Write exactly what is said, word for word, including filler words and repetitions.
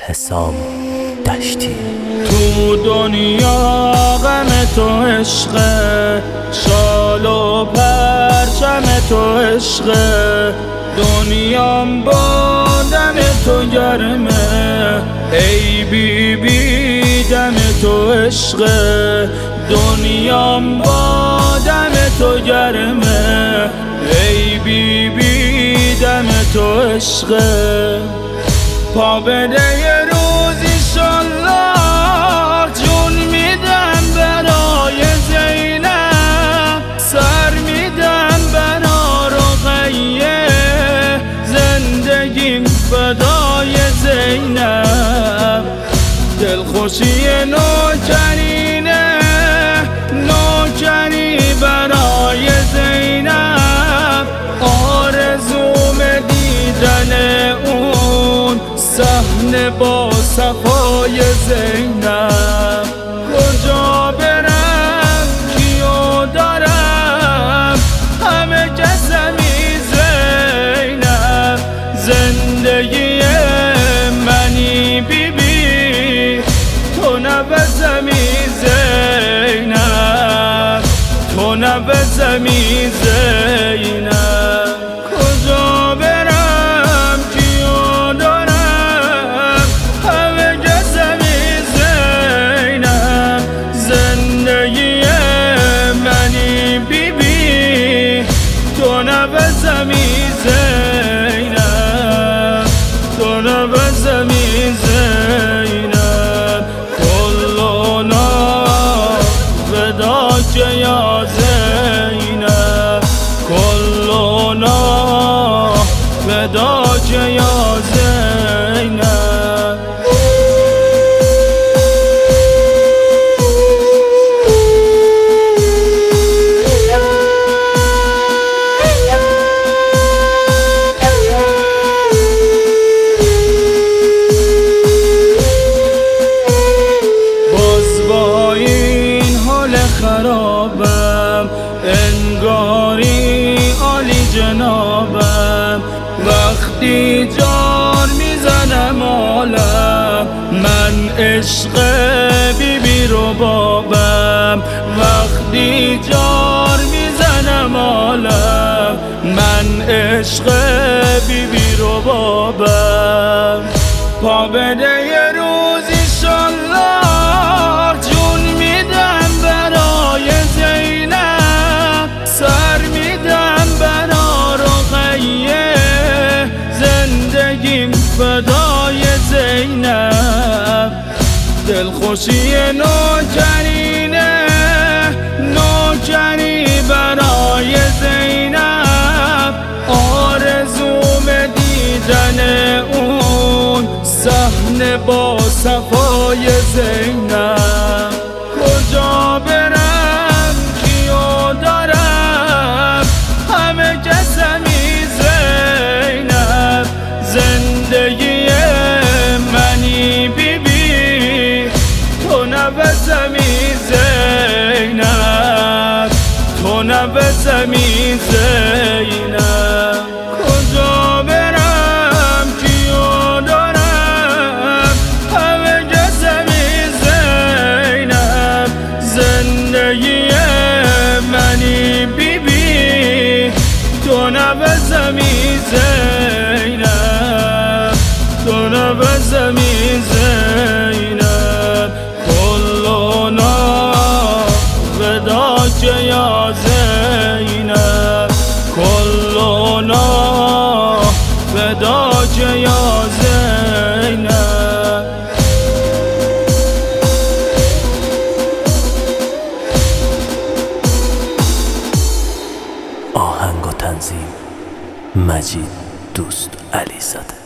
حسام دشتی. تو دنیا غم تو عشقه، شال و پرچم تو عشقه، دنیام با دم تو گرمه، ای بی بی دم تو عشقه، دنیام با دم تو گرمه، ای بی بی دم تو عشقه. پا بده یه روز ایشالله، جون میدم برای زینب، سر میدم برا رقیه، زندگیم فدای زینب. دلخوشی نوکرینه، نوکری برای زینب، آرزوم دیدن اون صحنه با صفای زینب. کجا برم کیو دارم، همه کسمی زینب، زندگی منی بی بی، تو نوزمی زینب، تو نوزمی زینب. کجا برم کیو دارم، همه کسمی زینب، زندگی منی بی بی، تو نوزمی زینب، تو نوزمی زینب. کلنا فداک یا زینب، کلنا فداک یا زینب. باز با این حال خرابم، انگاری عالی جنابم، وقتی جان میزنم عالم، من عشق بی بی رو بابم، وقتی جان میزنم عالم، من عشق بی بی رو بابم. پا بده یه روز ایشالله، جون میدم برای زینب، سر میدم برا رقیه، زندگیم فدای زینب. دلخوشی نوکرینه، نوکری برای زینب، آرزوم دیدن اون صحنه با صفای زینب. کجا برم کیو دارم، همه کسمی زینب، زندگی منی بی بی، تو نوزمی زینب، تو نوزمی زینب. کجا برم کیو دارم، همه کسمی زینب، زندگی منی بی بی، تو نوزمی زینب، تو نوزمی زینب. کلنا فداک یا زینب، کلنا فداک یا زینب. آهنگ و تنظیم مجید دوست علی زاده.